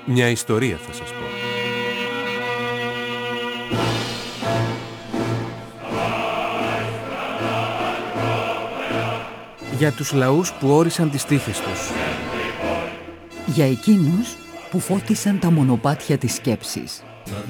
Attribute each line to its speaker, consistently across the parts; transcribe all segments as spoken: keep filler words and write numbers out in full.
Speaker 1: Μια ιστορία θα σας πω.
Speaker 2: Για τους λαούς που όρισαν τις τύχες τους.
Speaker 3: Για εκείνους που φώτισαν τα μονοπάτια της σκέψης.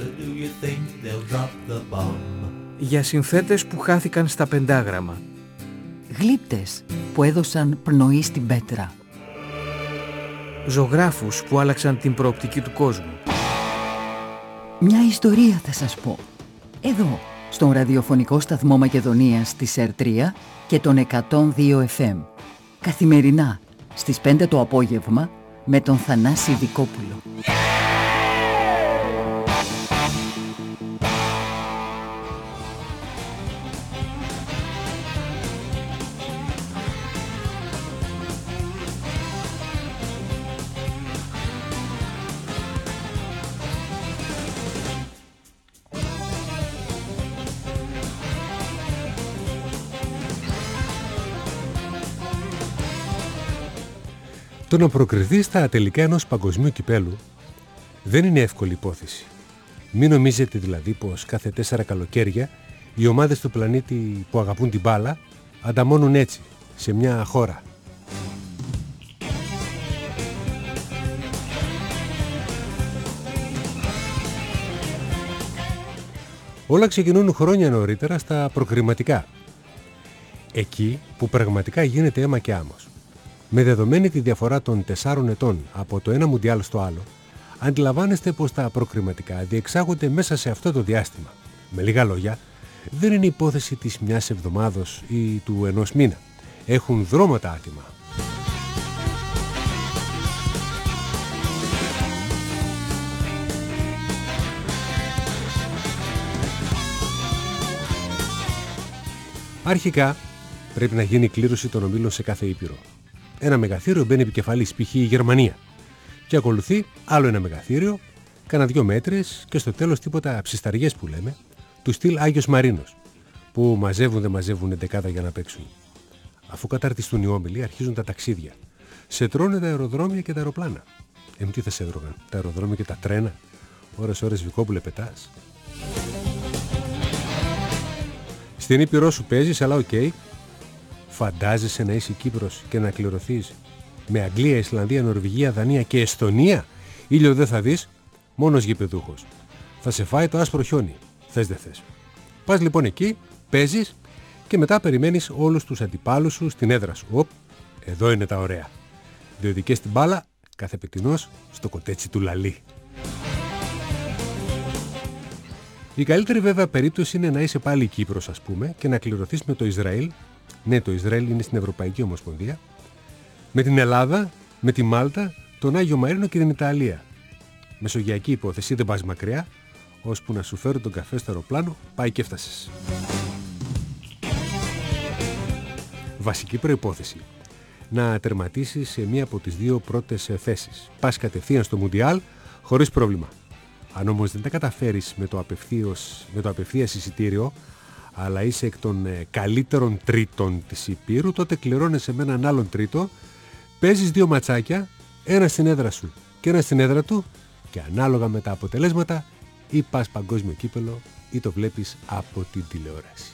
Speaker 2: Για συνθέτες που χάθηκαν στα πεντάγραμμα.
Speaker 3: Γλύπτες που έδωσαν πνοή στην πέτρα.
Speaker 2: Ζωγράφους που άλλαξαν την προοπτική του κόσμου.
Speaker 3: Μια ιστορία θα σας πω. Εδώ, στον ραδιοφωνικό σταθμό Μακεδονίας της ΕΡ τρία και τον εκατόν δύο εφ εμ. Καθημερινά, στις πέντε το απόγευμα, με τον Θανάση Δικόπουλο.
Speaker 1: Το να προκριθεί στα τελικά ενός παγκοσμίου κυπέλου δεν είναι εύκολη υπόθεση. Μην νομίζετε δηλαδή πως κάθε τέσσερα καλοκαίρια οι ομάδες του πλανήτη που αγαπούν την μπάλα ανταμώνουν έτσι σε μια χώρα. Όλα ξεκινούν χρόνια νωρίτερα στα προκριματικά. Εκεί που πραγματικά γίνεται αίμα και άμμος. Με δεδομένη τη διαφορά των τεσσάρων ετών από το ένα μουντιάλ στο άλλο, αντιλαμβάνεστε πως τα προκριματικά διεξάγονται μέσα σε αυτό το διάστημα. Με λίγα λόγια, δεν είναι υπόθεση της μιας εβδομάδος ή του ενός μήνα. Έχουν δρόμματα άτιμα. Αρχικά, πρέπει να γίνει κλήρωση των ομίλων σε κάθε ήπειρο. Ένα μεγαθύριο μπαίνει επικεφαλής, π.χ. η Γερμανία. Και ακολουθεί άλλο ένα μεγαθύριο, κάνα δυο μέτρες και στο τέλος τίποτα ψισταριές που λέμε, του στυλ Άγιος Μαρίνος, που μαζεύουν δεν μαζεύουν εντεκάδα για να παίξουν. Αφού καταρτιστούν οι όμιλοι, αρχίζουν τα ταξίδια. Σε τρώνε τα αεροδρόμια και τα αεροπλάνα. Εμ τι θα σε έτρωγαν, τα αεροδρόμια και τα τρένα. Ώρες ώρες Βικόπουλε πετάς. Στην ήπειρό σου παίζεις, αλλά οκ. Okay. Φαντάζεσαι να είσαι Κύπρος και να κληρωθείς με Αγγλία, Ισλανδία, Νορβηγία, Δανία και Εστονία? Ήλιο δεν θα δεις, μόνος γηπεδούχος. Θα σε φάει το άσπρο χιόνι, θες δεν θες. Πας λοιπόν εκεί, παίζεις και μετά περιμένεις όλους τους αντιπάλους σου στην έδρα σου. Οπ, εδώ είναι τα ωραία. Διότι και στην μπάλα, κάθε πετεινός στο κοτέτσι του λαλί. Η καλύτερη βέβαια περίπτωση είναι να είσαι πάλι Κύπρος, ας πούμε, και να κληρωθείς με το Ισραήλ. Ναι, το Ισραήλ είναι στην Ευρωπαϊκή Ομοσπονδία. Με την Ελλάδα, με τη Μάλτα, τον Άγιο Μαρίνο και την Ιταλία. Μεσογειακή υπόθεση, δεν πας μακριά, ώσπου να σου φέρουν τον καφέ στο αεροπλάνο, πάει και έφτασες. Βασική προϋπόθεση. Να τερματίσεις σε μία από τις δύο πρώτες θέσεις. Πας κατευθείαν στο Μουντιάλ, χωρίς πρόβλημα. Αν όμως δεν τα καταφέρεις με το, απευθείας, με το απευθείας εισιτήριο, αλλά είσαι εκ των ε, καλύτερων τρίτων της Υπήρου, τότε κληρώνεσαι με έναν άλλον τρίτο, παίζεις δύο ματσάκια, ένα στην έδρα σου και ένα στην έδρα του, και ανάλογα με τα αποτελέσματα ή πας παγκόσμιο κύπελο ή το βλέπεις από την τηλεόραση.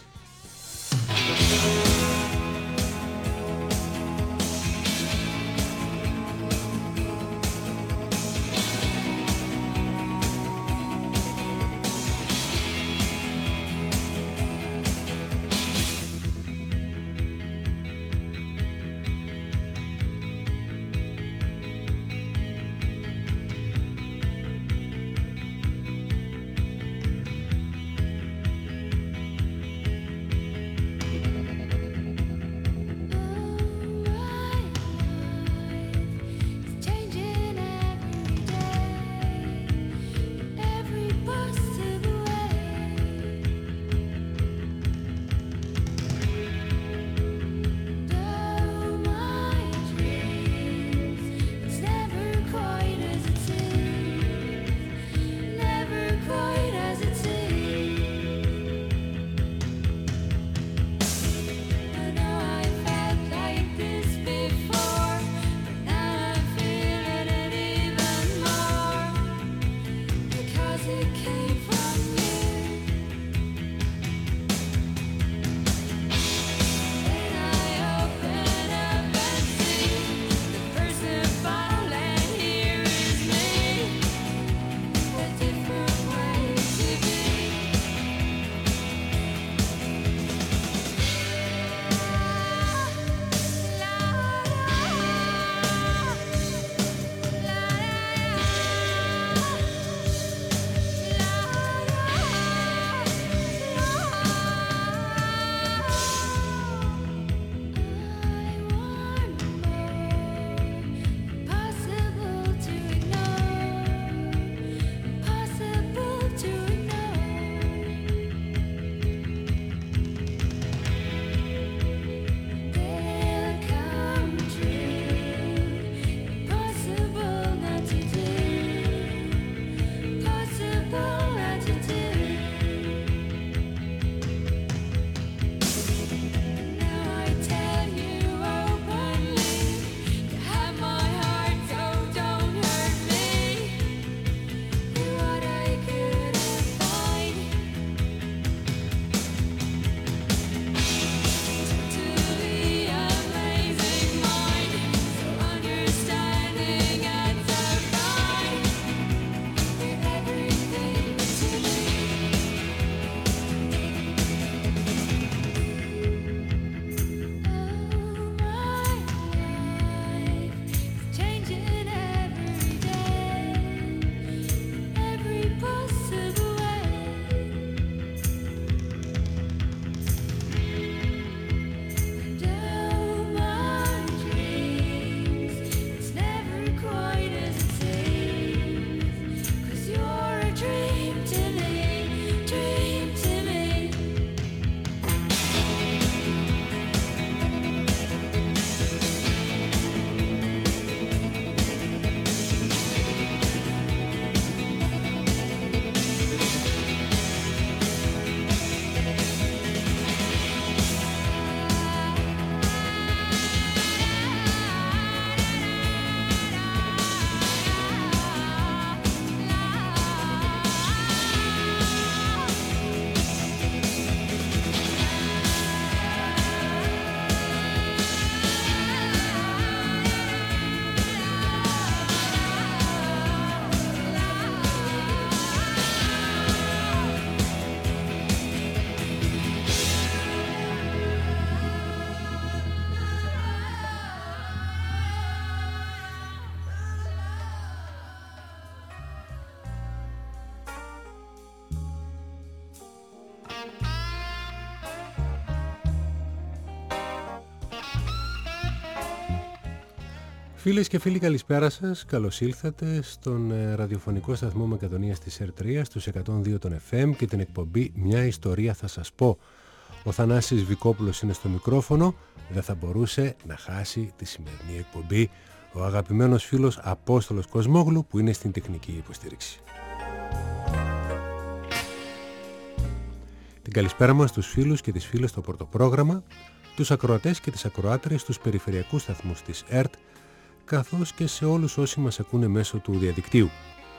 Speaker 1: Φίλες και φίλοι, καλησπέρα σας. Καλώς ήλθατε στον ε, ραδιοφωνικό σταθμό Μακεδονίας της Ερ τρία στους εκατόν δύο των εφ εμ και την εκπομπή «Μια ιστορία θα σας πω». Ο Θανάσης Βικόπουλος είναι στο μικρόφωνο. Δεν θα μπορούσε να χάσει τη σημερινή εκπομπή ο αγαπημένος φίλος Απόστολος Κοσμόγλου, που είναι στην τεχνική υποστήριξη. Την καλησπέρα μας στους φίλους και τις φίλες στο πρωτοπρόγραμμα, τους ακροατές και τις ακροάτρες στους περιφερειακούς σταθμούς της ΕΡΤ, καθώς και σε όλους όσοι μας ακούνε μέσω του διαδικτύου.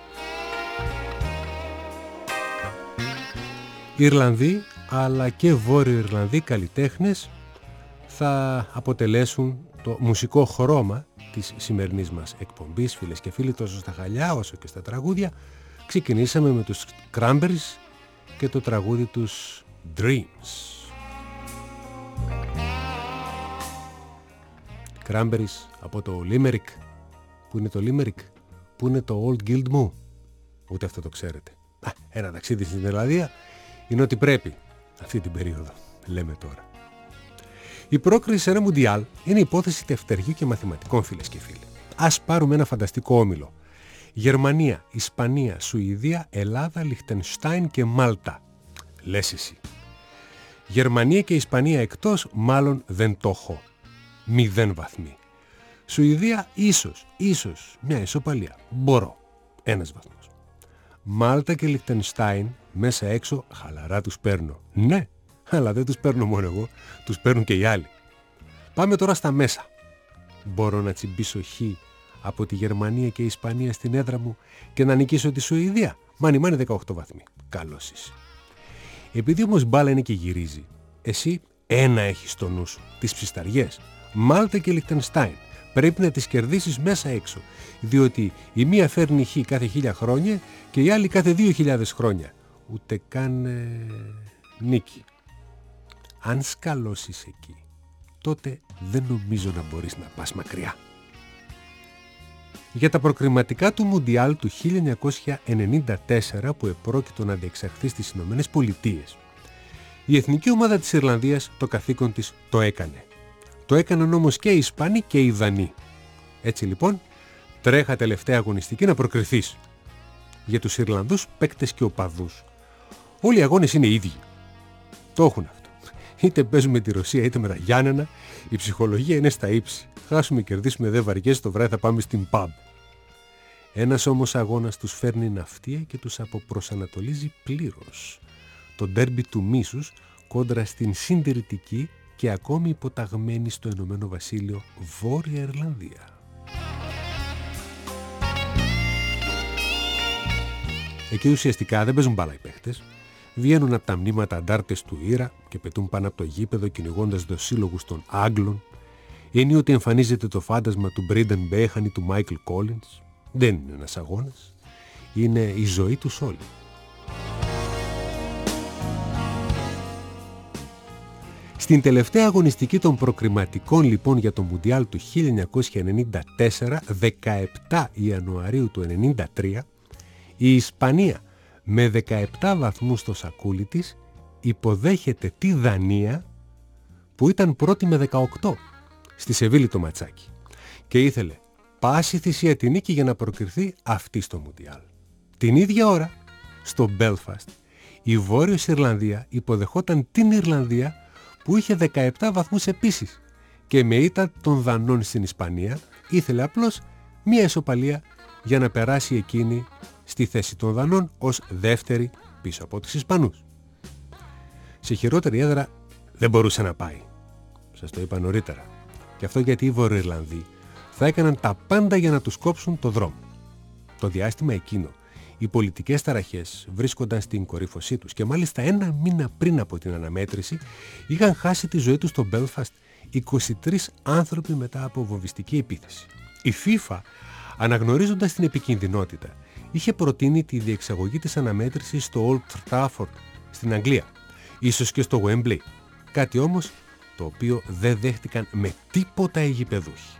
Speaker 1: Ιρλανδοί αλλά και Βόρειο Ιρλανδοί καλλιτέχνες θα αποτελέσουν το μουσικό χρώμα της σημερινής μας εκπομπής. Φίλες και φίλοι, τόσο στα χαλιά όσο και στα τραγούδια. Ξεκινήσαμε με τους Cranberries και το τραγούδι τους Dreams. Cranberries από το Limerick. Πού είναι το Limerick? Πού είναι το Old Guild μου? Ούτε αυτό το ξέρετε. Α, ένα ταξίδι στην Ιρλανδία είναι ότι πρέπει αυτή την περίοδο, λέμε τώρα. Η πρόκριση σε ένα Μουντιάλ είναι υπόθεση τευτεριού και μαθηματικών, φίλες και φίλοι. Ας πάρουμε ένα φανταστικό όμιλο. Γερμανία, Ισπανία, Σουηδία, Ελλάδα, Λιχτενστάιν και Μάλτα. Λες εσύ. Γερμανία και Ισπανία εκτός, μάλλον δεν το έχω. Μηδέν βαθμοί. Σουηδία ίσως, ίσως μια ισοπαλία. Μπορώ. Ένας βαθμός. Μάλτα και Λιχτενστάιν μέσα έξω χαλαρά τους παίρνω. Ναι, αλλά δεν τους παίρνω μόνο εγώ, τους παίρνουν και οι άλλοι. Πάμε τώρα στα μέσα. Μπορώ να τσιμπήσω χ από τη Γερμανία και η Ισπανία στην έδρα μου και να νικήσω τη Σουηδία? Μάνι μάνι δεκαοκτώ βαθμοί. Καλώς είσαι. Επειδή όμως μπάλα είναι και γυρίζει, εσύ ένα έχεις στο νου σου, τις ψισταριές. Μάλτα και Λιχτενστάιν. Πρέπει να τις κερδίσεις μέσα έξω, διότι η μία φέρνει χ κάθε χίλια χρόνια και η άλλη κάθε δύο χιλιάδες χρόνια. Ούτε καν ε, νίκη. Αν σκαλώσεις εκεί, τότε δεν νομίζω να μπορείς να πας μακριά. Για τα προκριματικά του Μουντιάλ του χίλια εννιακόσια ενενήντα τέσσερα, που επρόκειτο να διεξαχθεί στις Ηνωμένες Πολιτείες, η εθνική ομάδα της Ιρλανδίας το καθήκον της το έκανε. Το έκαναν όμως και οι Ισπανοί και οι Δανείοι. Έτσι λοιπόν, τρέχα τελευταία αγωνιστική να προκριθείς. Για τους Ιρλανδούς παίκτες και οπαδούς, όλοι οι αγώνες είναι ίδιοι. Το έχουν αυτό. Είτε παίζουμε τη Ρωσία είτε με τα Γιάννενα, η ψυχολογία είναι στα ύψη. Χάσουμε, κερδίσουμε, δεν βαριές, το βράδυ θα πάμε στην pub. Ένας όμως αγώνας τους φέρνει ναυτία και τους αποπροσανατολίζει πλήρως. Το ντέρμπι του μίσους κόντρα στην συντηρητική και ακόμη υποταγμένη στο Ηνωμένο Βασίλειο Βόρεια Ιρλανδία. Εκεί ουσιαστικά δεν παίζουν μπάλα οι παίχτες. Βγαίνουν από τα μνήματα αντάρτες του Ήρα και πετούν πάνω από το γήπεδο κυνηγώντας δοσύλλογους των Άγγλων. Ενίοτε εμφανίζεται το φάντασμα του Μπρίντεν Μπέχαν ή του Μάικλ Κόλινς. Δεν είναι ένας αγώνας. Είναι η ζωή τους όλοι. Στην τελευταία αγωνιστική των προκριματικών λοιπόν για το Μουντιάλ του χίλια εννιακόσια ενενήντα τέσσερα, δεκαεπτά Ιανουαρίου του ενενήντα τρία, η Ισπανία με δεκαεπτά βαθμούς στο σακούλι της υποδέχεται τη Δανία, που ήταν πρώτη με δεκαοκτώ στη Σεβίλη το ματσάκι, και ήθελε πάση θυσία τη νίκη για να προκριθεί αυτή στο Μουντιάλ. Την ίδια ώρα στο Μπέλφαστ η Βόρειος Ιρλανδία υποδεχόταν την Ιρλανδία, που είχε δεκαεπτά βαθμούς επίσης, και με ήττα των Δανών στην Ισπανία ήθελε απλώς μία ισοπαλία για να περάσει εκείνη στη θέση των Δανών ως δεύτερη πίσω από τους Ισπανούς. Σε χειρότερη έδρα δεν μπορούσε να πάει. Σας το είπα νωρίτερα. Και αυτό γιατί οι Βορειοϊρλανδοί θα έκαναν τα πάντα για να τους κόψουν το δρόμο. Το διάστημα εκείνο οι πολιτικές ταραχές βρίσκονταν στην κορύφωσή τους και μάλιστα ένα μήνα πριν από την αναμέτρηση είχαν χάσει τη ζωή τους στο Belfast είκοσι τρεις άνθρωποι μετά από βομβιστική επίθεση. Η FIFA, αναγνωρίζοντας την επικινδυνότητα, είχε προτείνει τη διεξαγωγή της αναμέτρησης στο Old Trafford στην Αγγλία, ίσως και στο Wembley, κάτι όμως το οποίο δεν δέχτηκαν με τίποτα οι γηπεδούχοι.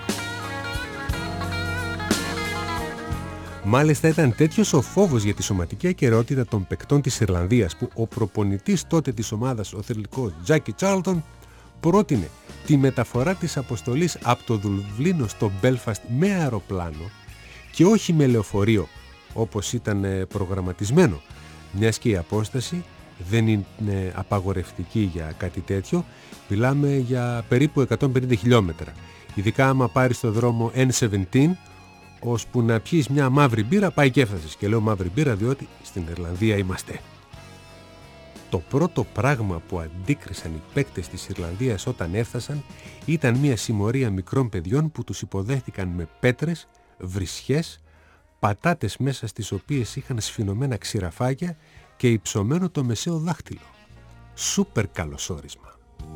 Speaker 1: Μάλιστα ήταν τέτοιος ο φόβος για τη σωματική ακεραιότητα των παικτών της Ιρλανδίας που ο προπονητής τότε της ομάδας, ο θρυλικός Τζάκι Τσάρλτον, πρότεινε τη μεταφορά της αποστολής από το Δουβλίνο στο Μπέλφαστ με αεροπλάνο και όχι με λεωφορείο όπως ήταν προγραμματισμένο, μιας και η απόσταση δεν είναι απαγορευτική για κάτι τέτοιο. Μιλάμε για περίπου εκατόν πενήντα χιλιόμετρα, ειδικά άμα πάρεις το δρόμο N εβδομήντα, ώσπου να πιείς μια μαύρη μπύρα πάει και έφτασες. Και λέω μαύρη μπύρα διότι στην Ιρλανδία είμαστε. Το πρώτο πράγμα που αντίκρισαν οι παίκτες της Ιρλανδίας όταν έφτασαν ήταν μια συμμορία μικρών παιδιών που τους υποδέχτηκαν με πέτρες, βρισιές, πατάτες μέσα στις οποίες είχαν σφινωμένα ξηραφάκια και υψωμένο το μεσαίο δάχτυλο. Σούπερ καλωσόρισμα.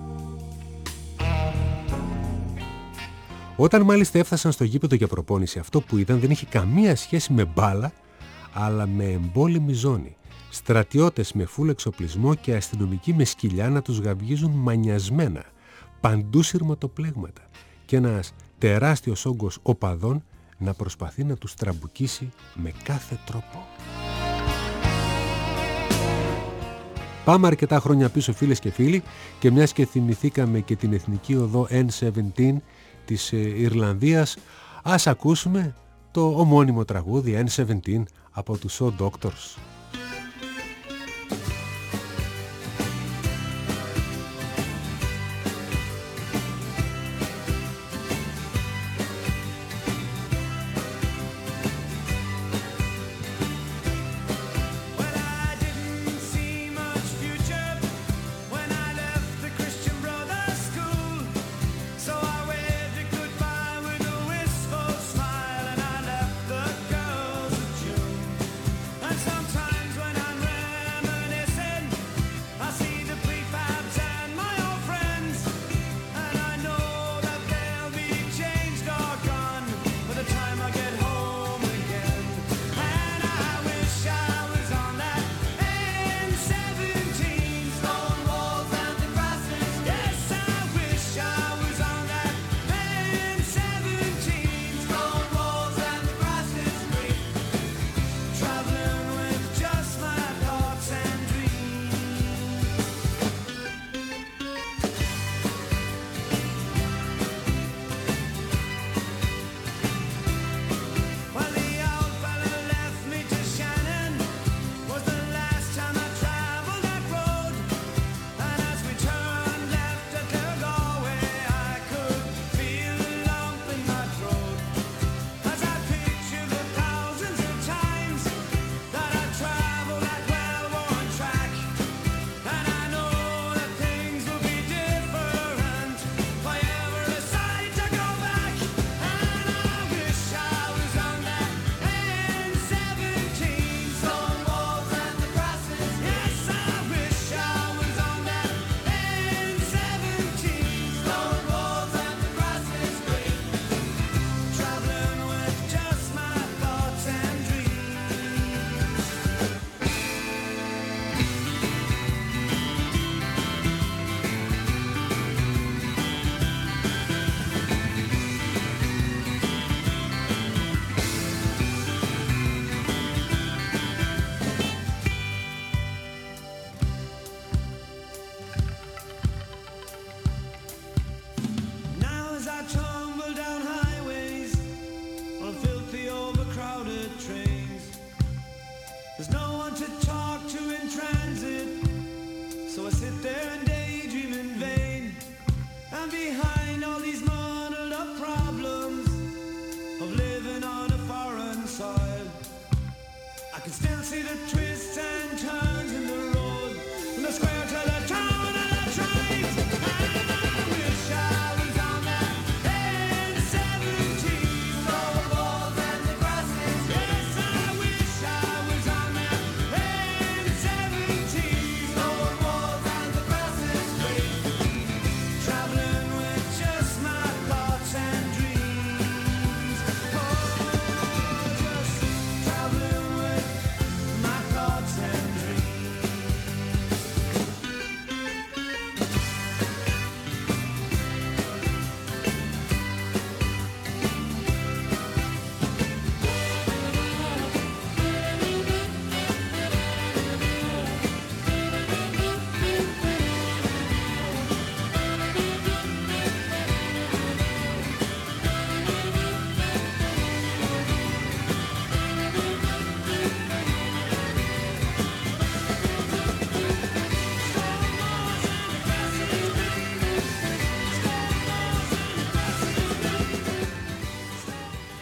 Speaker 1: Όταν μάλιστα έφτασαν στο γήπεδο για προπόνηση, αυτό που είδαν δεν είχε καμία σχέση με μπάλα, αλλά με εμπόλεμη ζώνη. Στρατιώτες με φούλ εξοπλισμό και αστυνομικοί με σκυλιά να τους γαυγίζουν μανιασμένα, παντού σειρματοπλέγματα και ένας τεράστιος όγκος οπαδών να προσπαθεί να τους τραμπουκίσει με κάθε τρόπο. Πάμε αρκετά χρόνια πίσω, φίλες και φίλοι, και μιας και θυμηθήκαμε και την εθνική οδό N εβδομήντα της Ιρλανδίας, ας ακούσουμε το ομώνυμο τραγούδι N εβδομήντα από τους So Doctors.
Speaker 4: Sometimes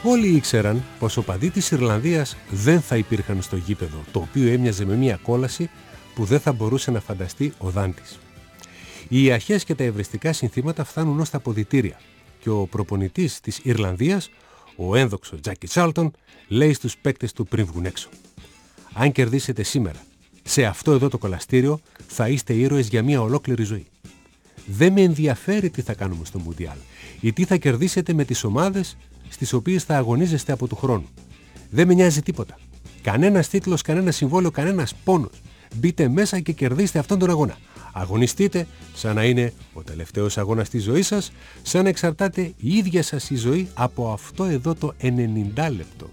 Speaker 1: Όλοι ήξεραν πως οπαδοί της Ιρλανδίας δεν θα υπήρχαν στο γήπεδο, το οποίο έμοιαζε με μια κόλαση που δεν θα μπορούσε να φανταστεί ο Δάντης. Οι αρχές και τα ευρεστικά συνθήματα φτάνουν ως τα αποδυτήρια και ο προπονητής της Ιρλανδίας, ο ένδοξος Τζάκι Τσάρλτον, λέει στους παίκτες του πριν βγουν έξω: αν κερδίσετε σήμερα σε αυτό εδώ το κολαστήριο, θα είστε ήρωες για μια ολόκληρη ζωή. Δεν με ενδιαφέρει τι θα κάνουμε στο Μουντιάλ ή τι θα κερδίσετε με τις ομάδες στις οποίες θα αγωνίζεστε από του χρόνου. Δεν με νοιάζει τίποτα. Κανένας τίτλος, κανένα συμβόλαιο, κανένας πόνος. Μπείτε μέσα και κερδίστε αυτόν τον αγώνα. Αγωνιστείτε σαν να είναι ο τελευταίος αγώνας της ζωής σας, σαν να εξαρτάται η ίδια σας η ζωή από αυτό εδώ το ενενήντα λεπτό.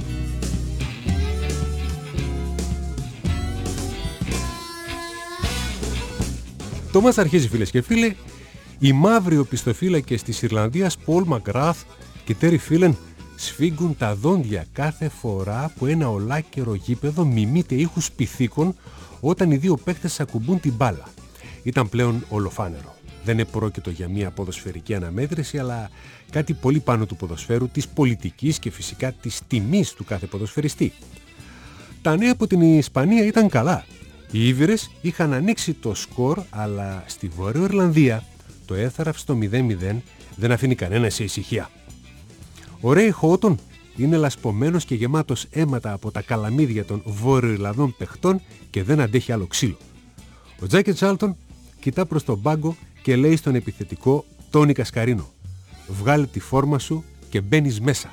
Speaker 1: Το μας αρχίζει, φίλες και φίλοι. Οι μαύροι οπισθοφύλακες της Ιρλανδίας, Πολ Μακγκράθ και Τέρι Φίλεν, σφίγγουν τα δόντια κάθε φορά που ένα ολάκερο γήπεδο μιμείται ήχους πυθίκων όταν οι δύο παίκτες ακουμπούν την μπάλα. Ήταν πλέον ολοφάνερο. Δεν επρόκειτο για μια ποδοσφαιρική αναμέτρηση, αλλά κάτι πολύ πάνω του ποδοσφαίρου, της πολιτικής και φυσικά της τιμής του κάθε ποδοσφαιριστή. Τα νέα από την Ισπανία ήταν καλά. Οι Ήβηρες είχαν ανοίξει το σκορ, αλλά στη Βόρειο Ιρλανδία το έθραυστο μηδέν μηδέν δεν αφήνει κανένα σε ησυχία. Ο Ρέι Χότον είναι λασπωμένος και γεμάτος αίματα από τα καλαμίδια των Βόρειο-Ιρλανδών παιχτών και δεν αντέχει άλλο ξύλο. Ο Τζάκι Τσάρλτον κοιτά προς τον πάγκο και λέει στον επιθετικό Τόνι Κασκαρίνο: βγάλε τη φόρμα σου και μπαίνεις μέσα.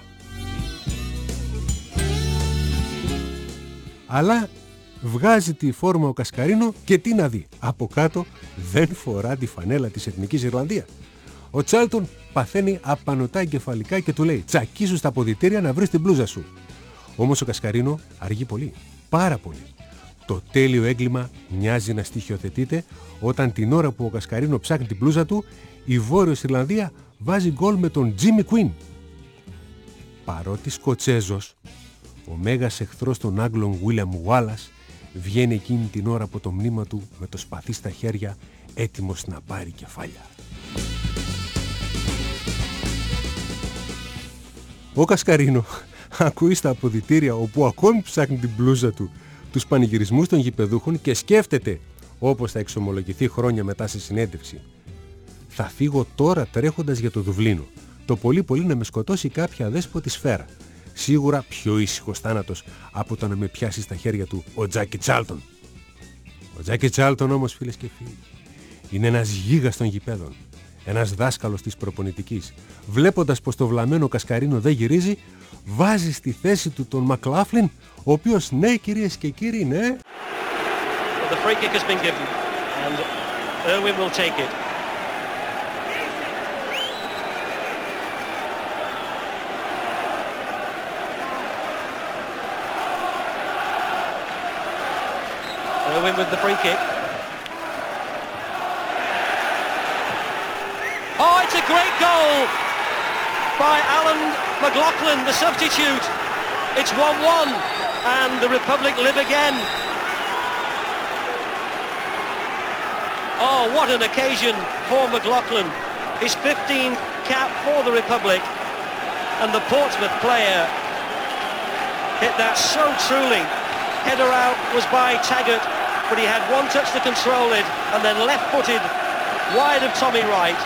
Speaker 1: Αλλά βγάζει τη φόρμα ο Κασκαρίνο και τι να δει, από κάτω δεν φορά τη φανέλα της Εθνικής Ιρλανδίας. Ο Τσάρλτον παθαίνει απανωτά εγκεφαλικά και του λέει: τσακίσου στα αποδυτήρια να βρεις την μπλούζα σου. Όμως ο Κασκαρίνο αργεί πολύ, πάρα πολύ. Το τέλειο έγκλημα μοιάζει να στοιχειοθετείται όταν την ώρα που ο Κασκαρίνο ψάχνει την μπλούζα του, η Βόρειος Ιρλανδία βάζει γκολ με τον Τζίμι Κουίν. Παρότι Σκοτσέζος, ο μέγας εχθρός των Άγγλων Βίλιαμ Γουάλας βγαίνει εκείνη την ώρα από το μνήμα του με το σπαθί στα χέρια, έτοιμος να πάρει κεφάλια. Ο Κασκαρίνο ακούει στα αποδυτήρια, όπου ακόμη ψάχνει την μπλούζα του, τους πανηγυρισμούς των γηπεδούχων και σκέφτεται, όπως θα εξομολογηθεί χρόνια μετά σε συνέντευξη: θα φύγω τώρα τρέχοντας για το Δουβλίνο. Το πολύ πολύ να με σκοτώσει κάποια αδέσποτη σφαίρα. Σίγουρα πιο ήσυχος θάνατος από το να με πιάσει στα χέρια του ο Τζάκι Τσάρλτον. Ο Τζάκι Τσάρλτον όμως, φίλες και φίλοι, είναι ένας γίγας των γηπέδων. Ένας δάσκαλος της προπονητικής. Βλέποντας πως το βλαμμένο Κασκαρίνο δεν γυρίζει, βάζει στη θέση του τον Μακλάφλιν, ο οποίος, ναι κυρίες και κύριοι, ναι.
Speaker 4: The free kick has been given and Irwin will take it. Irwin with the free kick. Oh, it's a great goal by Alan McLaughlin, the substitute. It's one one and the Republic live again. Oh, what an occasion for McLaughlin. His fifteenth cap for the Republic, and the Portsmouth player hit that so truly. Header out was by Taggart, but he had one touch to control it, and then left-footed wide of Tommy Wright.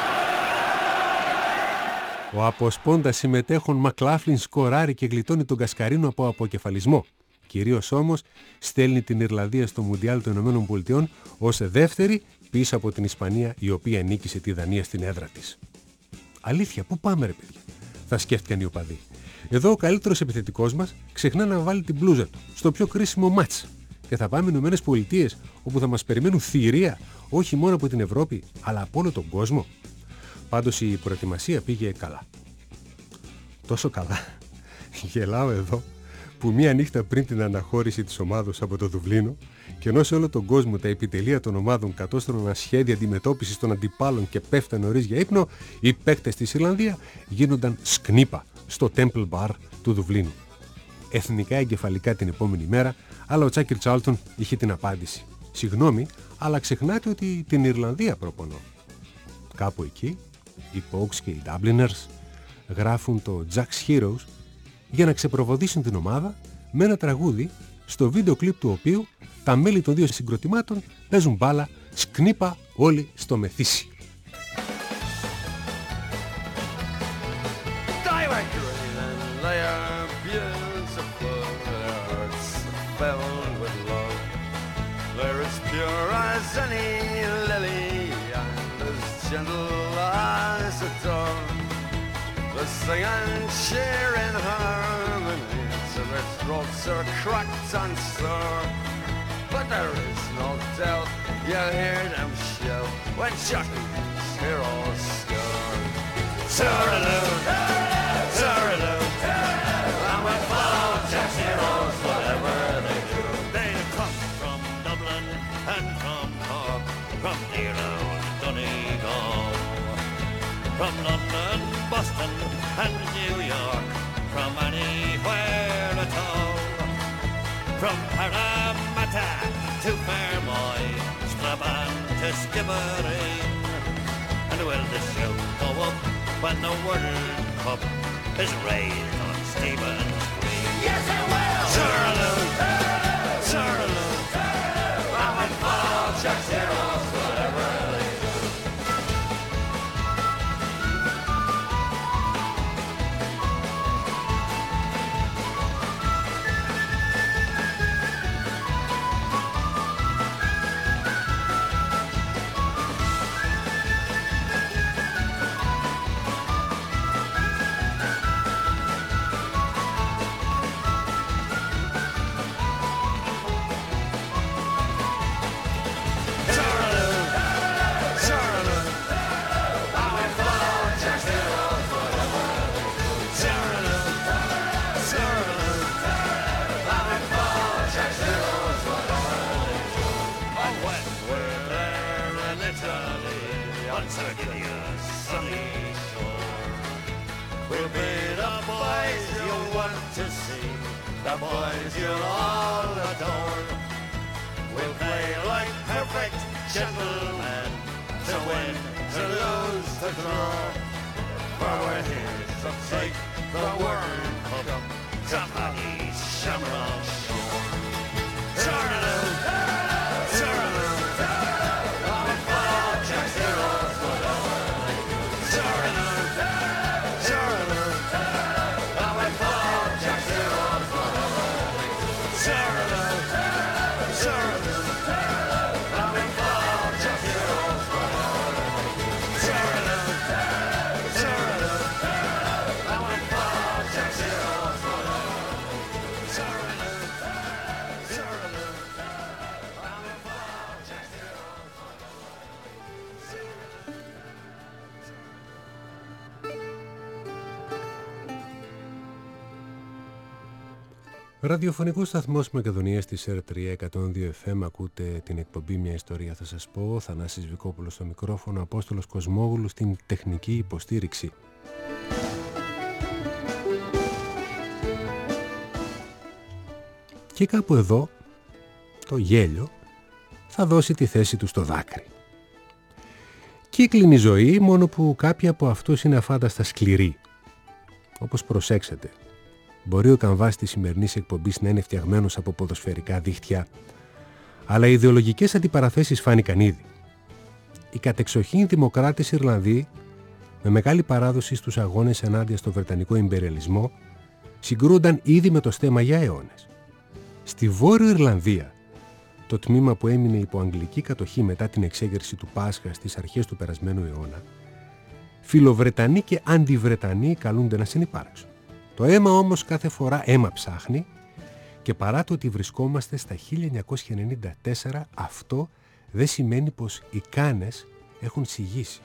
Speaker 1: Ο αποσπώντας συμμετέχον Μακλάφλιν σκοράρει και γλιτώνει τον Κασκαρίνο από αποκεφαλισμό. Κυρίως όμως στέλνει την Ιρλανδία στο Μουντιάλ των Ηνωμένων Πολιτειών ως δεύτερη πίσω από την Ισπανία, η οποία νίκησε τη Δανία στην έδρα της. Αλήθεια, πού πάμε ρε παιδιά, θα σκέφτηκαν οι οπαδοί. Εδώ ο καλύτερος επιθετικός μας ξεχνά να βάλει την μπλούζα του στο πιο κρίσιμο μάτς. Και θα πάμε Ηνωμένες Πολιτείες, όπου θα μας περιμένουν θηρία όχι μόνο από την Ευρώπη, αλλά από όλο τον κόσμο. Πάντως η προετοιμασία πήγε καλά. Τόσο καλά, γελάω εδώ, που μία νύχτα πριν την αναχώρηση της ομάδος από το Δουβλίνο, και ενώ σε όλο τον κόσμο τα επιτελεία των ομάδων κατώστρωναν σχέδια αντιμετώπισης των αντιπάλων και πέφταν νωρίς για ύπνο, οι παίκτες της Ιρλανδία γίνονταν σκνίπα στο Temple Bar του Δουβλίνου. Εθνικά εγκεφαλικά την επόμενη μέρα, αλλά ο Τζάκι Τσάρλτον είχε την απάντηση: συγγνώμη, αλλά ξεχνάτε ότι την Ιρλανδία προπονώ. Κάπου εκεί, οι Pokes και οι Dubliners γράφουν το Jack's Heroes για να ξεπροβοδίσουν την ομάδα με ένα τραγούδι στο βίντεο κλιπ του οποίου τα μέλη των δύο συγκροτημάτων παίζουν μπάλα σκνίπα όλοι στο μεθύσι.
Speaker 5: Sing and cheer in harmony till their throats are cracked and sore. But there is no doubt you'll hear them shout when Jackie's heroes score. Tooraloo, tooraloo, and we follow Jack's heroes whatever they do. They come from Dublin and from Cork, from Nero and Donegal, from London, Boston and New York, from anywhere at all, from Parramatta to Fairmoy, Strabane to Skibbereen, and will the show go up when the World Cup is raised on Stephen's Green? Yes, it will! Tooraloo, tooraloo, and we follow Jack's heroes whatever they do. The boys you'll all adore. We'll play like perfect gentlemen, to win, to lose, to draw. For we're here to take the World Cup to Paddy's Shamrock Shore. Tooraloo, tooraloo, and we follow Jack's heroes whatever they do. Tooraloo, tooraloo, and we follow Jack's heroes whatever they do. Tooraloo, tooraloo, and we follow Jack's heroes whatever they do. Tooraloo, tooraloo, and we follow Jack's heroes whatever they do. Tooraloo, tooraloo, and we follow Jack's heroes
Speaker 1: Ραδιοφωνικός σταθμός Μακεδονίας της Ερ τρία εκατόν δύο εφ εμ. Ακούτε την εκπομπή «Μια ιστορία θα σας πω». Θανάσης Βικόπουλος στο μικρόφωνο, Απόστολος Κοσμόγουλου στην τεχνική υποστήριξη. Και κάπου εδώ το γέλιο θα δώσει τη θέση του στο δάκρυ. Κύκλινη ζωή, μόνο που κάποιοι από αυτούς είναι αφάνταστα σκληροί. Όπως προσέξτε, μπορεί ο καμβάς της σημερινής εκπομπής να είναι φτιαγμένος από ποδοσφαιρικά δίχτυα, αλλά οι ιδεολογικές αντιπαραθέσεις φάνηκαν ήδη. Οι κατεξοχήν δημοκράτες Ιρλανδοί, με μεγάλη παράδοση στους αγώνες ενάντια στο βρετανικό ιμπεριαλισμό, συγκρούνταν ήδη με το στέμμα για αιώνες. Στη Βόρειο Ιρλανδία, το τμήμα που έμεινε υπό αγγλική κατοχή μετά την εξέγερση του Πάσχα στις αρχές του περασμένου αιώνα, φιλοβρετανοί και αντιβρετανοί καλούνται να συνυπάρξουν. Το αίμα όμως κάθε φορά αίμα ψάχνει και παρά το ότι βρισκόμαστε στα χίλια εννιακόσια ενενήντα τέσσερα, αυτό δεν σημαίνει πως οι κάνες έχουν συγγύσει.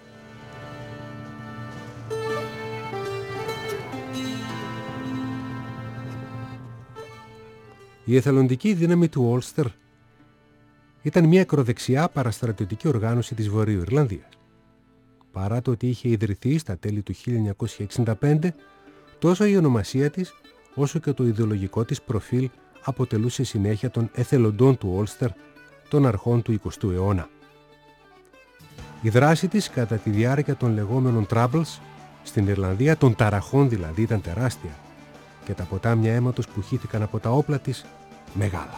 Speaker 1: Η εθελοντική δύναμη του Ulster ήταν μια ακροδεξιά παραστρατιωτική οργάνωση της Βορείου Ιρλανδίας. Παρά το ότι είχε ιδρυθεί στα τέλη του χίλια εννιακόσια εξήντα πέντε, τόσο η ονομασία της όσο και το ιδεολογικό της προφίλ αποτελούσε συνέχεια των εθελοντών του Ulster, των αρχών του εικοστού αιώνα. Η δράση της κατά τη διάρκεια των λεγόμενων Troubles στην Ιρλανδία, των ταραχών δηλαδή, ήταν τεράστια. και τα ποτάμια αίματος που χύθηκαν από τα όπλα της μεγάλα.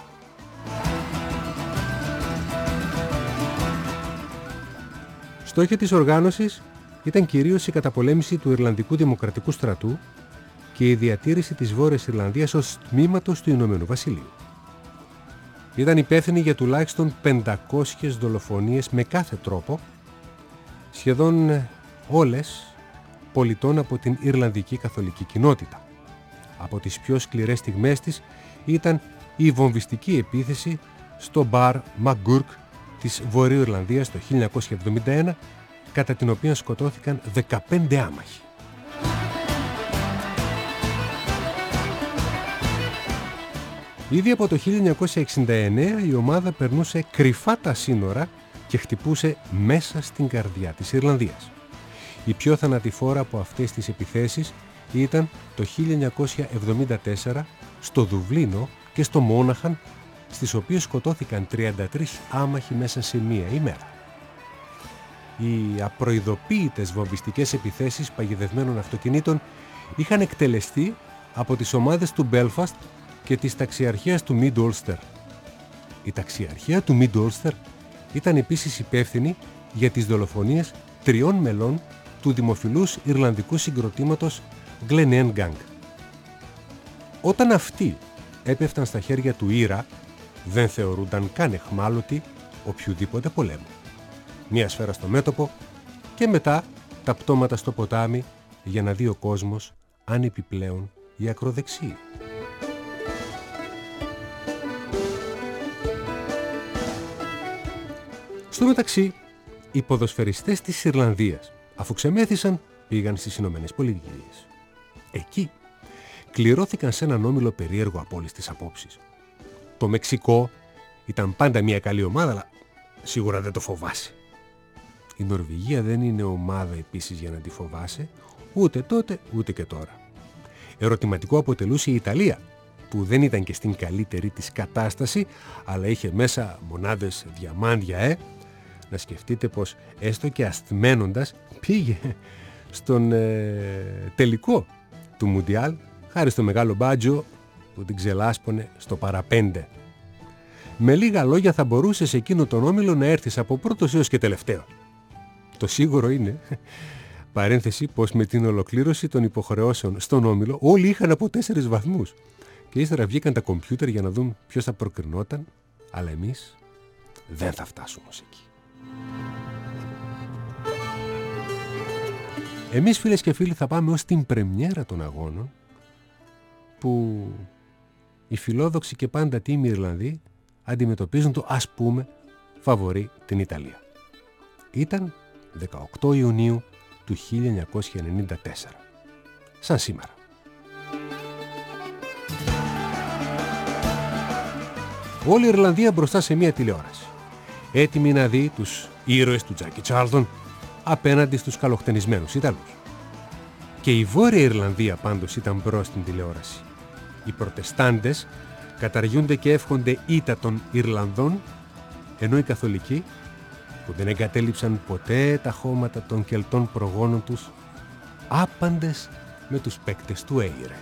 Speaker 1: Στόχοι της οργάνωσης ήταν κυρίως η καταπολέμηση του Ιρλανδικού Δημοκρατικού Στρατού και η διατήρηση της Βόρειας Ιρλανδίας ως τμήματος του Ηνωμένου Βασιλείου. Ήταν υπεύθυνοι για τουλάχιστον πεντακόσιες δολοφονίες με κάθε τρόπο, σχεδόν όλες πολιτών από την Ιρλανδική καθολική κοινότητα. Από τις πιο σκληρές στιγμές της ήταν η βομβιστική επίθεση στο μπαρ Μακγκούρκ της Βορείου Ιρλανδίας το χίλια εννιακόσια εβδομήντα ένα, κατά την οποία σκοτώθηκαν δεκαπέντε άμαχοι. Ήδη από το χίλια εννιακόσια εξήντα εννέα η ομάδα περνούσε κρυφά τα σύνορα και χτυπούσε μέσα στην καρδιά της Ιρλανδίας. Η πιο θανατηφόρα από αυτές τις επιθέσεις ήταν το χίλια εννιακόσια εβδομήντα τέσσερα στο Δουβλίνο και στο Μόναχαν, στις οποίες σκοτώθηκαν τριάντα τρεις άμαχοι μέσα σε μία ημέρα. Οι απροειδοποίητες βομβιστικές επιθέσεις παγιδευμένων αυτοκινήτων είχαν εκτελεστεί από τις ομάδες του Μπέλφαστ και της ταξιαρχίας του Mid Ulster. Η ταξιαρχία του Mid Ulster ήταν επίσης υπεύθυνη για τις δολοφονίες τριών μελών του δημοφιλούς Ιρλανδικού συγκροτήματος Glenanne Gang. Όταν αυτοί έπεφταν στα χέρια του Ήρα, δεν θεωρούνταν καν εχμάλωτοι οποιουδήποτε πολέμου. Μία σφαίρα στο μέτωπο και μετά τα πτώματα στο ποτάμι για να δει ο κόσμος αν επιπλέον οι ακροδεξιοί. Στο μεταξύ, οι ποδοσφαιριστές της Ιρλανδίας, αφού ξεμέθησαν, πήγαν στις Ηνωμένες Πολιτείες. Εκεί κληρώθηκαν σε έναν όμιλο περίεργο από όλες τις απόψεις. Το Μεξικό ήταν πάντα μια καλή ομάδα, αλλά σίγουρα δεν το φοβάσαι. Η Νορβηγία δεν είναι ομάδα επίσης για να τη φοβάσαι, ούτε τότε ούτε και τώρα. Ερωτηματικό αποτελούσε η Ιταλία, που δεν ήταν και στην καλύτερη της κατάσταση, αλλά είχε μέσα μονάδες διαμάντια, ε. Να σκεφτείτε πως έστω και ασθμένοντας πήγε στον ε, τελικό του Μουντιάλ, χάρη στο μεγάλο Μπάτζο που την ξελάσπωνε στο παραπέντε. Με λίγα λόγια θα μπορούσες εκείνο τον όμιλο να έρθεις από πρώτος έως και τελευταίο. Το σίγουρο είναι, παρένθεση, πως με την ολοκλήρωση των υποχρεώσεων στον όμιλο όλοι είχαν από τέσσερις βαθμούς και ύστερα βγήκαν τα κομπιούτερ για να δουν ποιος θα προκρινόταν, αλλά εμείς δεν θα φτάσουμε ως εκεί. Εμείς, φίλες και φίλοι, θα πάμε ως την πρεμιέρα των αγώνων που οι φιλόδοξοι και πάντα τίμοι Ιρλανδοί αντιμετωπίζουν το, ας πούμε, φαβορί την Ιταλία. Ήταν δεκαοκτώ Ιουνίου του χίλια εννιακόσια ενενήντα τέσσερα. Σαν σήμερα. Όλη η Ιρλανδία μπροστά σε μία τηλεόραση. Έτοιμη να δει τους ήρωες του Τζάκι Τσάρλτον απέναντι στους καλοχτενισμένους Ιταλούς. Και η Βόρεια Ιρλανδία πάντως ήταν μπρος στην τηλεόραση. Οι προτεστάντες καταργούνται και εύχονται ήττα των Ιρλανδών, ενώ οι καθολικοί, που δεν εγκατέλειψαν ποτέ τα χώματα των Κελτών προγόνων τους, άπαντες με τους παίκτες του Έιρε.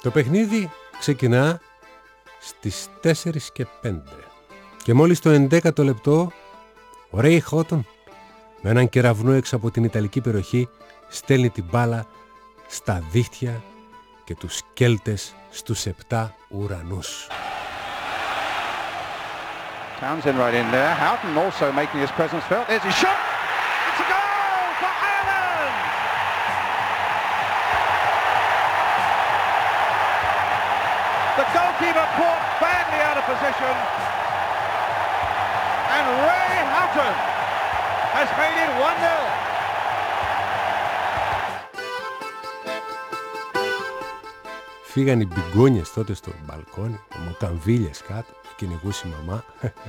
Speaker 1: Το παιχνίδι ξεκινά στις τέσσερις και πέντε και μόλις το ενδέκατο λεπτό ο Ρέι Χότον με έναν κεραυνό έξω από την Ιταλική περιοχή στέλνει την μπάλα στα δίχτυα και τους Κέλτες στους επτά ουρανούς.
Speaker 6: Townsend right in there. Houghton also making his presence felt. There's his shot. It's a goal for Ireland. The goalkeeper caught badly out of position, and Ray Houghton has made it one nil.
Speaker 1: Φύγαν οι μπιγκόνιες τότε στο μπαλκόνι, μοκαμβίλιες κάτω, κυνηγούσε η μαμά.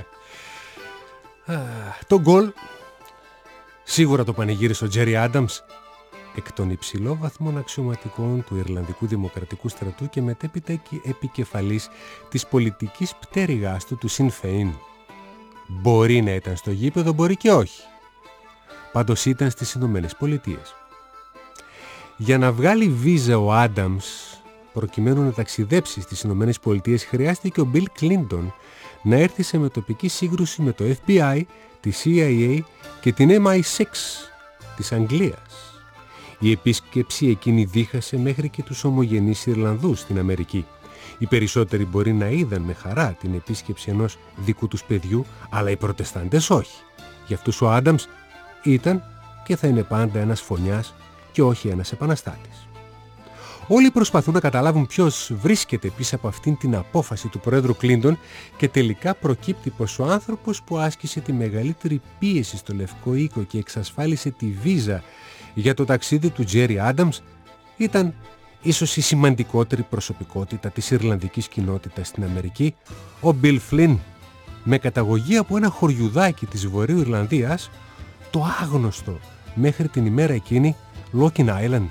Speaker 1: Το γκολ σίγουρα το πανηγύρισε ο Τζέρι Άνταμς εκ των υψηλόβαθμων αξιωματικών του Ιρλανδικού Δημοκρατικού Στρατού και μετέπειτα επικεφαλής της πολιτικής πτέρυγάς του, του Sinn Féin. Μπορεί να ήταν στο γήπεδο, μπορεί και όχι. Πάντως ήταν στις Ηνωμένες Πολιτείες. Για να βγάλει βίζα ο Άνταμς προκειμένου να ταξιδέψει στις Ηνωμένες Πολιτείες, χρειάστηκε ο Μπιλ Κλίντον να έρθει σε μετοπική σύγκρουση με το Εφ Μπι Άι, τη Σι Άι Έι και την Εμ Άι εξ της Αγγλίας. Η επίσκεψη εκείνη δίχασε μέχρι και τους ομογενείς Ιρλανδούς στην Αμερική. Οι περισσότεροι μπορεί να είδαν με χαρά την επίσκεψη ενός δικού τους παιδιού, αλλά οι προτεστάντες όχι. Γι' αυτούς ο Άνταμς ήταν και θα είναι πάντα ένας φωνιάς και όχι ένας επαναστάτης. Όλοι προσπαθούν να καταλάβουν ποιος βρίσκεται πίσω από αυτήν την απόφαση του Προέδρου Κλίντον και τελικά προκύπτει πως ο άνθρωπος που άσκησε τη μεγαλύτερη πίεση στο Λευκό Οίκο και εξασφάλισε τη βίζα για το ταξίδι του Τζέρι Άνταμς ήταν ίσως η σημαντικότερη προσωπικότητα της Ιρλανδικής κοινότητας στην Αμερική, ο Μπιλ Φλιν, με καταγωγή από ένα χωριουδάκι της Βορείου Ιρλανδίας, το άγνωστο μέχρι την ημέρα εκείνη Lokin Island.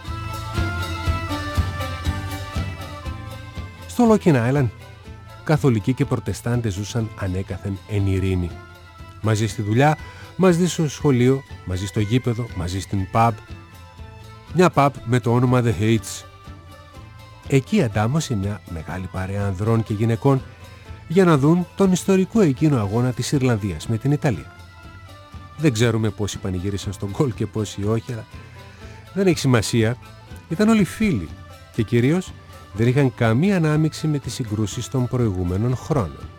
Speaker 1: Στο Lokin Island, καθολικοί και προτεστάντες ζούσαν ανέκαθεν εν ειρήνη. Μαζί στη δουλειά, μαζί στο σχολείο, μαζί στο γήπεδο, μαζί στην pub. Μια pub με το όνομα The Hates. Εκεί αντάμωσε μια μεγάλη παρέα ανδρών και γυναικών για να δουν τον ιστορικό εκείνο αγώνα της Ιρλανδίας με την Ιταλία. Δεν ξέρουμε πόσοι πανηγύρισαν στον γκολ και πόσοι όχι, αλλά δεν έχει σημασία. Ήταν όλοι φίλοι και κυρίως δεν είχαν καμία ανάμειξη με τις συγκρούσεις των προηγούμενων χρόνων.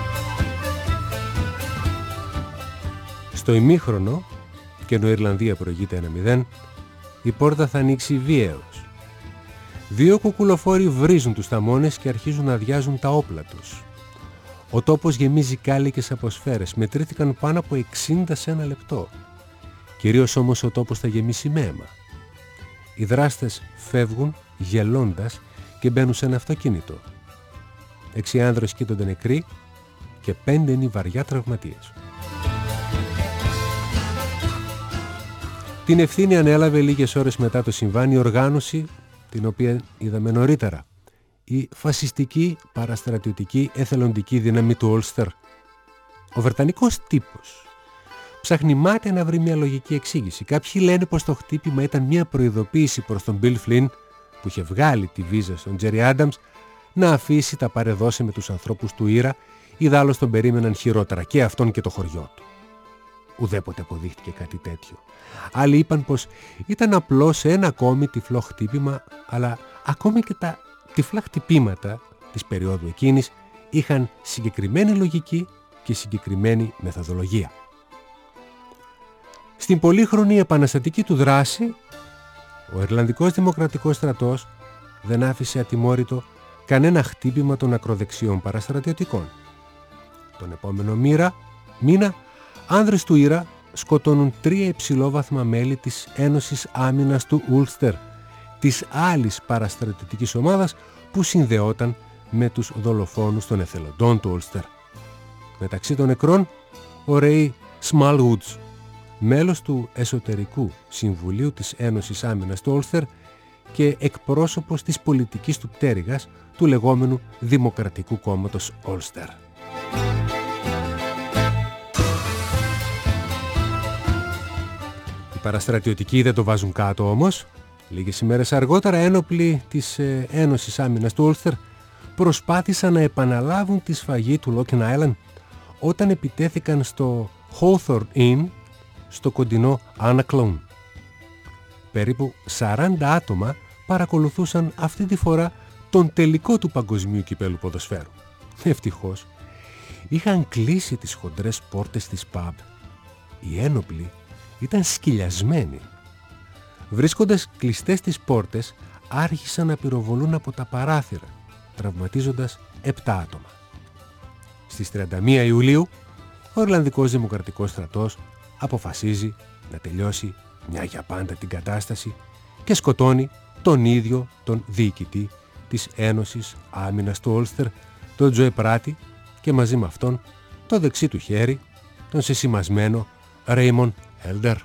Speaker 1: Στο ημίχρονο, και ενώ η Ιρλανδία προηγείται ένα μηδέν, η πόρτα θα ανοίξει βίαιος. Δύο κουκουλοφόροι βρίζουν τους ταμώνες και αρχίζουν να αδειάζουν τα όπλα τους. Ο τόπος γεμίζει κάλικες από σφαίρες. Μετρήθηκαν πάνω από εξήντα σε ένα λεπτό. Κυρίως όμως ο τόπος θα γεμίσει με αίμα. Οι δράστες φεύγουν γελώντας και μπαίνουν σε ένα αυτοκίνητο. Έξι άνδρες κοίτονται νεκροί και πέντε είναι βαριά τραυματίες. Την ευθύνη ανέλαβε λίγες ώρες μετά το συμβάν η οργάνωση, την οποία είδαμε νωρίτερα, η φασιστική παραστρατιωτική εθελοντική δύναμη του Ulster. Ο βρετανικός τύπος ψάχνει μάτια να βρει μια λογική εξήγηση. Κάποιοι λένε πως το χτύπημα ήταν μια προειδοποίηση προς τον Bill Flynn, που είχε βγάλει τη βίζα στον Τζέρι Άνταμς, να αφήσει τα παρεδώσει με τους ανθρώπους του Ήρα, ιδάλλως τον περίμεναν χειρότερα και αυτόν και το χωριό του. Ουδέποτε αποδείχτηκε κάτι τέτοιο. Άλλοι είπαν πως ήταν απλώς ένα ακόμη τυφλό χτύπημα, αλλά ακόμη και τα τυφλά χτυπήματα της περίοδου εκείνης είχαν συγκεκριμένη λογική και συγκεκριμένη μεθοδολογία. Στην πολύχρονη επαναστατική του δράση, ο Ιρλανδικός Δημοκρατικός Στρατός δεν άφησε ατιμόρυτο κανένα χτύπημα των ακροδεξιών παραστρατιωτικών. Τον επόμενο μοίρα, μήνα, άνδρες του Ήρα σκοτώνουν τρία υψηλόβαθμα μέλη της Ένωσης Άμυνας του Ulster, της άλλης παραστρατιωτικής ομάδας που συνδεόταν με τους δολοφόνους των εθελοντών του Ulster. Μεταξύ των νεκρών, ο Ray Smallwoods, μέλος του Εσωτερικού Συμβουλίου της Ένωσης Άμυνας του Ulster και εκπρόσωπος της πολιτικής του πτέρυγας του λεγόμενου Δημοκρατικού Κόμματος Ulster. Οι παραστρατιωτικοί δεν το βάζουν κάτω όμως Λίγες ημέρες αργότερα ένοπλοι της ε, Ένωσης Άμυνας του Όλστερ προσπάθησαν να επαναλάβουν τη σφαγή του Locken Island όταν επιτέθηκαν στο Hawthorne Inn στο κοντινό Anaclone. Περίπου σαράντα άτομα παρακολουθούσαν αυτή τη φορά τον τελικό του παγκοσμίου κυπέλου ποδοσφαίρου. Ευτυχώς είχαν κλείσει τις χοντρές πόρτες της pub. Οι ένοπλοι ήταν σκυλιασμένοι. Βρίσκοντας κλειστές τις πόρτες, άρχισαν να πυροβολούν από τα παράθυρα, τραυματίζοντας επτά άτομα. Στις τριάντα μία Ιουλίου, ο Ιρλανδικός Δημοκρατικός Στρατός αποφασίζει να τελειώσει μια για πάντα την κατάσταση και σκοτώνει τον ίδιο τον διοικητή της Ένωσης Άμυνας του Όλστερ, τον Τζοε Πράτη, και μαζί με αυτόν το δεξί του χέρι, τον σεσημασμένο Ρέιμον Έλντερ.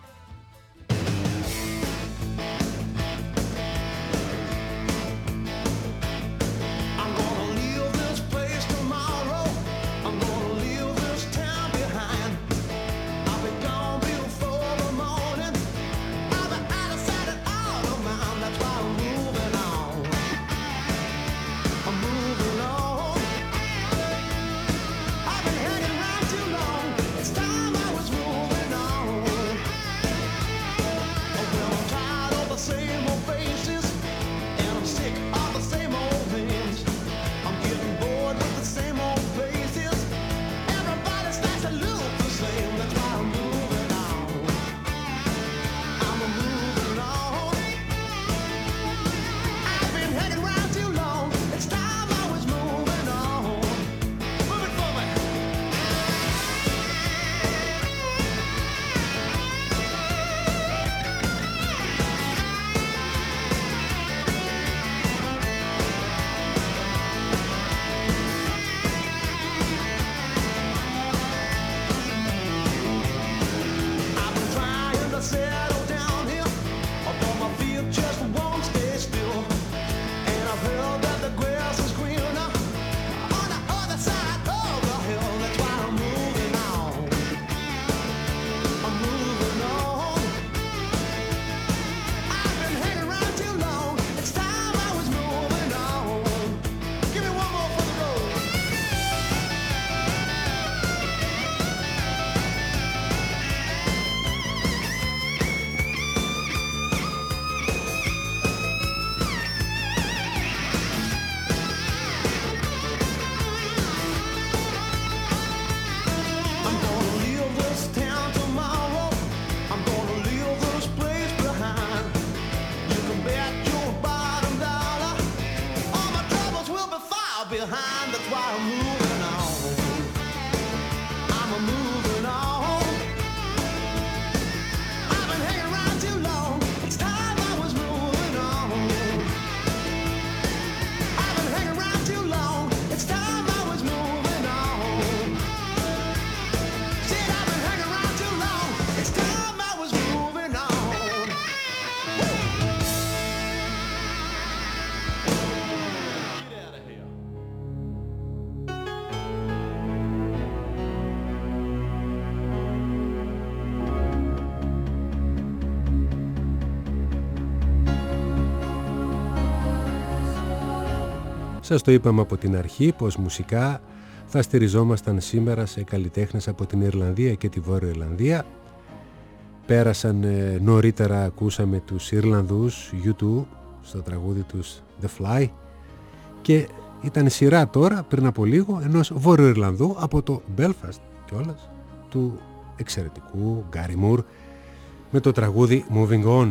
Speaker 1: Σας το είπαμε από την αρχή πως μουσικά θα στηριζόμασταν σήμερα σε καλλιτέχνες από την Ιρλανδία και τη Βόρεια Ιρλανδία. Πέρασαν ε, νωρίτερα, ακούσαμε τους Ιρλανδούς γιου τού στο τραγούδι τους The Fly, και ήταν σειρά τώρα πριν από λίγο ενός Βόρειο Ιρλανδού από το Belfast κιόλας, του εξαιρετικού Γκάρι Μουρ, με το τραγούδι Moving On.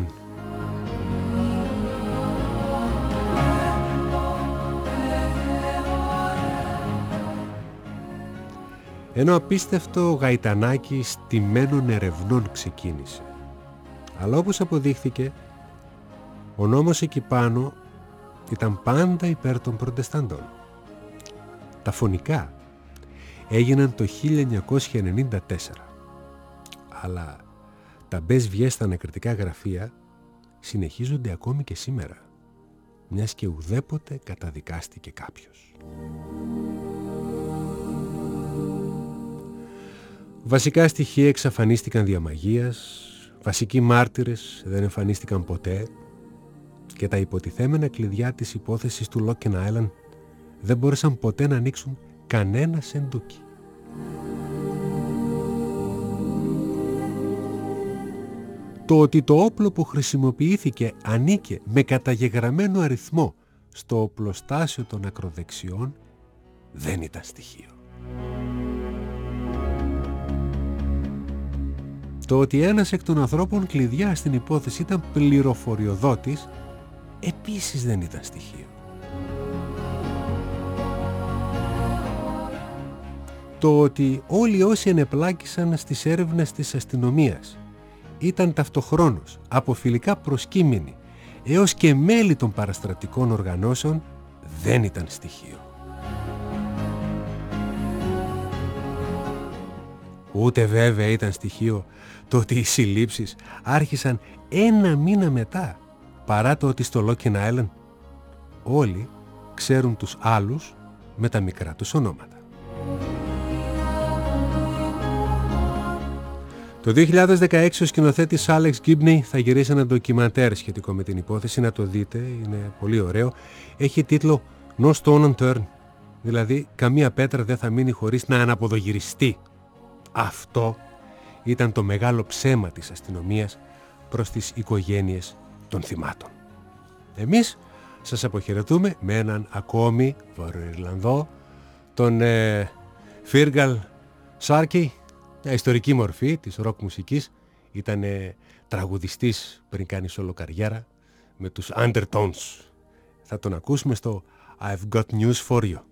Speaker 1: Ένα απίστευτο γαϊτανάκι στημένων ερευνών ξεκίνησε. Αλλά όπως αποδείχθηκε, ο νόμος εκεί πάνω ήταν πάντα υπέρ των Προτεσταντών. Τα φωνικά έγιναν το χίλια εννιακόσια ενενήντα τέσσερα. Αλλά τα μπες βιές στα ανακριτικά γραφεία συνεχίζονται ακόμη και σήμερα, μιας και ουδέποτε καταδικάστηκε κάποιος. Βασικά στοιχεία εξαφανίστηκαν δια μαγείας, βασικοί μάρτυρες δεν εμφανίστηκαν ποτέ, και τα υποτιθέμενα κλειδιά της υπόθεσης του Lock Island δεν μπόρεσαν ποτέ να ανοίξουν κανένα σεντούκι. Το ότι το όπλο που χρησιμοποιήθηκε ανήκε με καταγεγραμμένο αριθμό στο οπλοστάσιο των ακροδεξιών δεν ήταν στοιχείο. Το ότι ένας εκ των ανθρώπων κλειδιά στην υπόθεση ήταν πληροφοριοδότης επίσης δεν ήταν στοιχείο. Το ότι όλοι όσοι ενεπλάκησαν στις έρευνες της αστυνομίας ήταν ταυτοχρόνως από φιλικά προσκύμενοι έως και μέλη των παραστρατικών οργανώσεων δεν ήταν στοιχείο. Ούτε βέβαια ήταν στοιχείο το ότι οι συλλήψεις άρχισαν ένα μήνα μετά, παρά το ότι στο Lock Island όλοι ξέρουν τους άλλους με τα μικρά τους ονόματα. Το δύο χιλιάδες δεκαέξι ο σκηνοθέτης Alex Gibney θα γυρίσει ένα ντοκιμαντέρ σχετικό με την υπόθεση, να το δείτε, είναι πολύ ωραίο. Έχει τίτλο No Stone Unturned, δηλαδή καμία πέτρα δεν θα μείνει χωρίς να αναποδογυριστεί. Αυτό ήταν το μεγάλο ψέμα της αστυνομίας προς τις οικογένειες των θυμάτων. Εμείς σας αποχαιρετούμε με έναν ακόμη Βορειοϊρλανδό, τον ε, Φίργαλ Σάρκι, μια ιστορική μορφή της ροκ μουσικής. Ήταν ε, τραγουδιστής πριν κάνει σόλο καριέρα με τους Undertones. Θα τον ακούσουμε στο I've Got News For You.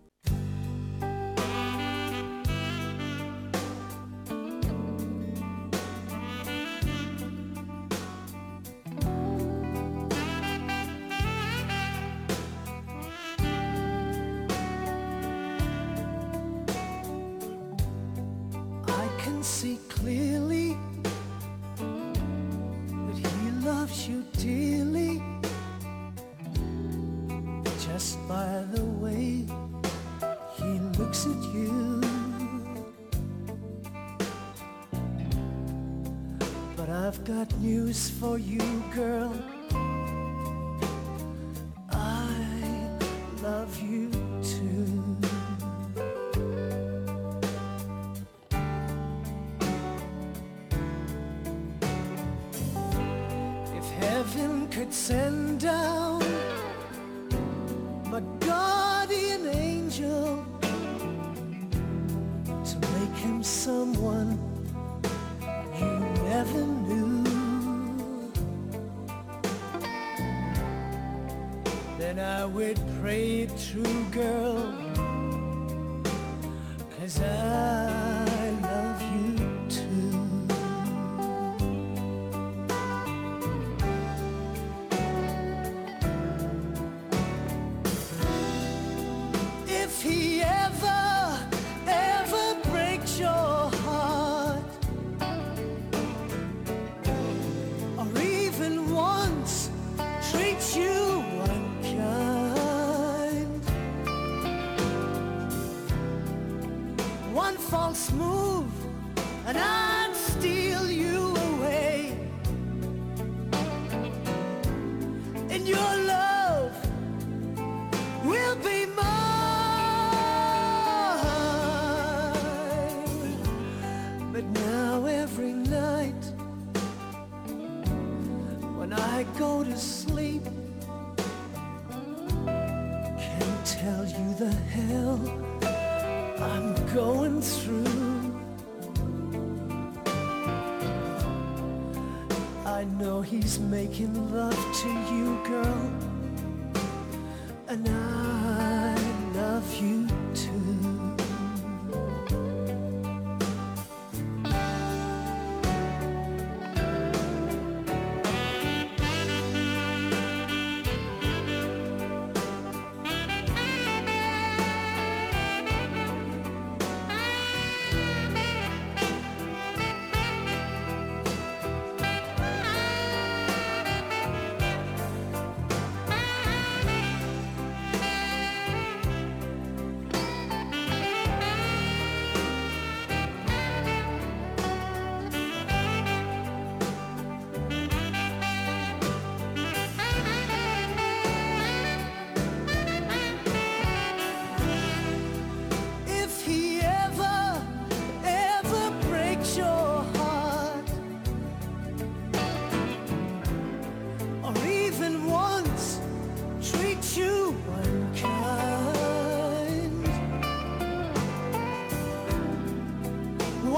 Speaker 7: Making love to you, girl, and I love you too.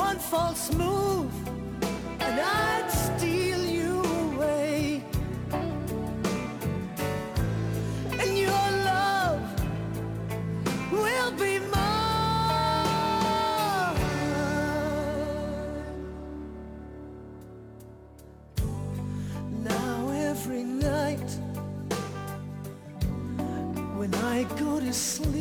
Speaker 7: One false move and I'd steal you away, and your love will be mine. Now every night when I go to sleep,